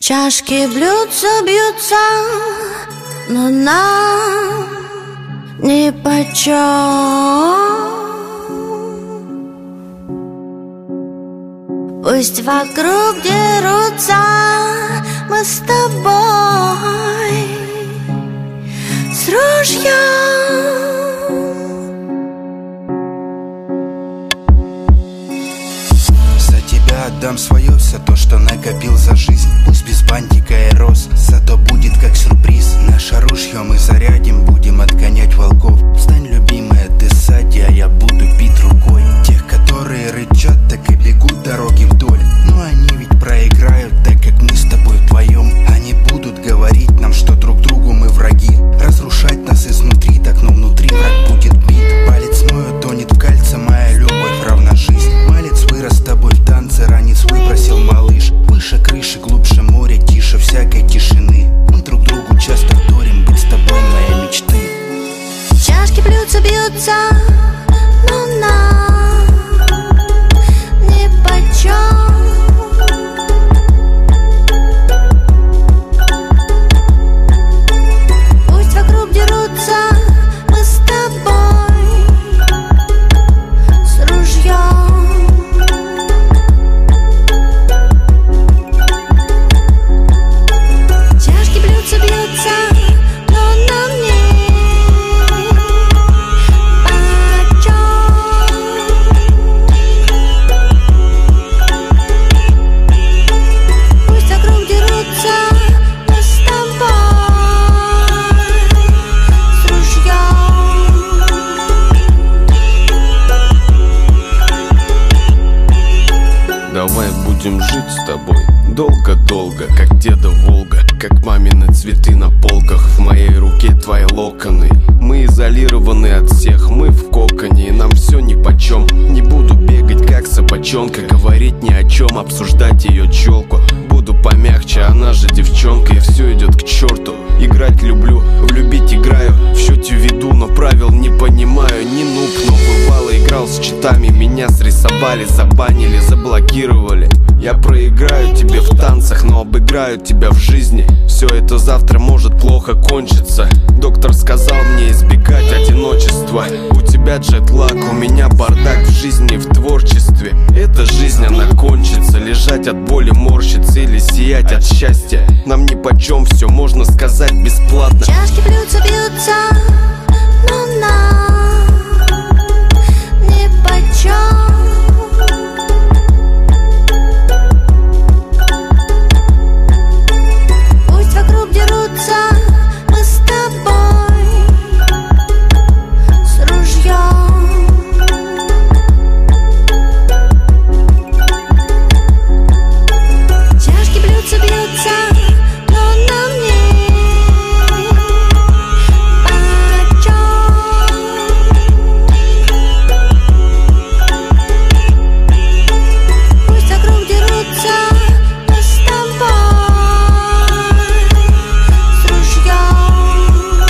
Чашки бьются, но нам нипочем. Пусть вокруг дерутся, мы с тобой с ружьем. За тебя отдам свое, все то, что накопил за жизнь. Пусть без бантика и роз, зато будет как сюрприз. Наше ружье мы зарядим, будем отгонять волков. Встань, любимая, ты сзади, а я буду бить рукой тех, которые рычат, так и бегут дороги вдоль. Но они ведь проиграют, так как мы с тобой вдвоем. Они будут говорить нам, что друг другу мы враги, разрушать нас изнутри, так но внутри враг будет бит. Палец мой утонет в кальце, моя любовь равна жизнь. Малец вырос с тобой в танце, ранец выбросил малыш. Выше крыши, глубже моря, тише всякой тишины. Мы друг другу часто вторим, быть с тобой моей мечты. Чашки бьются, но нам нипочем. Пусть вокруг дерутся, мы с тобой с ружьем. Чашки бьются, но нам нипочем. Пусть вокруг дерутся, мы с тобой с ружьем. Давай будем жить с тобой долго-долго, как деда Волга, как мамины цветы на полках. В моей руке твои локоны. Мы изолированы от всех, мы в коконе, и нам все нипочем. Не буду бегать как собачонка, говорить ни о чем, обсуждать ее челку. Буду помягче, она же девчонка, и все идет к черту. Играть люблю, влюбить играю, в счете веду, но правил не понимаю. Не нуб, но бывало играл с читами, меня срисовали, забанили, заблокировали. Я проиграю тебе в танцах, но обыграю тебя в жизни. Все это завтра может плохо кончиться. Доктор сказал мне избегать одиночества. У тебя джетлаг, у меня бардак в жизни, в творчестве. Эта жизнь, она кончится. Лежать от боли, морщиться или сиять от счастья. Нам нипочем, все можно сказать бесплатно. Чашки бьются, но нам нипочем. Пусть вокруг дерутся, мы с тобой с ружьем. Чашки бьются, но нам нипочем. Пусть вокруг дерутся, мы с тобой с ружьем.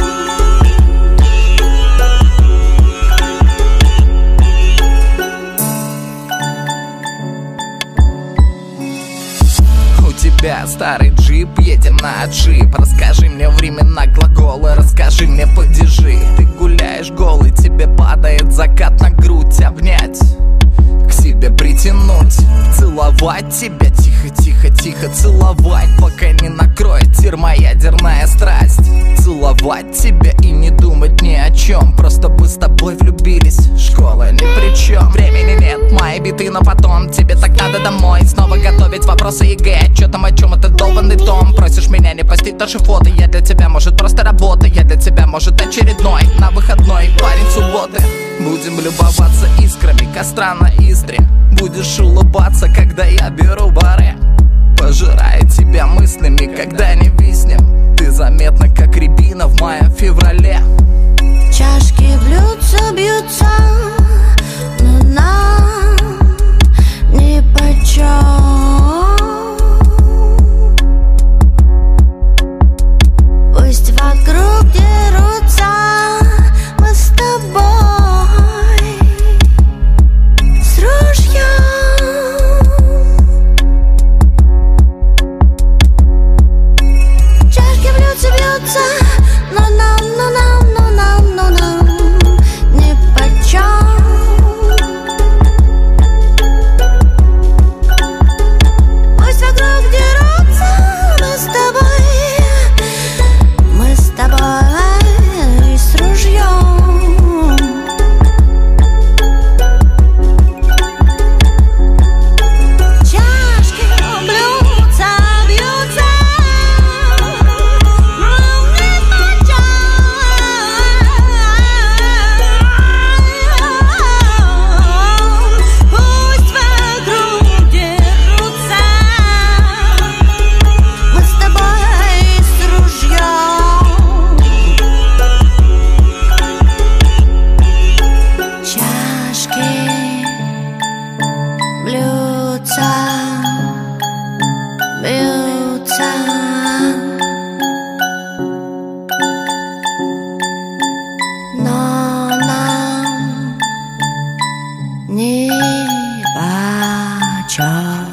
У тебя старый джип, едем на отшиб. Расскажи мне времена глагола, расскажи мне падежи. Ты гуляешь голый, тебе падает закат на грудь. Обнять, к себе притянуть, целовать тебя тихо-тихо-тихо. Целовать, пока не накроет термоядерная страсть. Целовать тебя и не думать ни о чем. Просто бы с тобой влюбились, школа ни при чем. Времени нет, мои биты на потом. Тебе так надо домой, снова готовить вопросы ЕГЭ. Чё там, о чем это долбанный том? Просишь меня не постить наши фото. Я для тебя, может, просто работа. Я для тебя, может, очередной на выходной парень субботы. Будем любоваться искрами костра на Истре. Будешь улыбаться, когда я беру баре. Пожирая тебя мыслями, когда не виснем. Ты заметна, как рябина в мае-феврале. Чашки бьются, но нам нипочем. Пусть вокруг дерутся, мы с тобой с ружьем. дерутся, но нам нипочем. Пусть вокруг дерутся, мы с тобой с ружьем. Чашки, блюдца бьются, пусть вокруг дерутся, мы с тобой с ружьем. Чашки, блюдца бьются, но нам нипочем.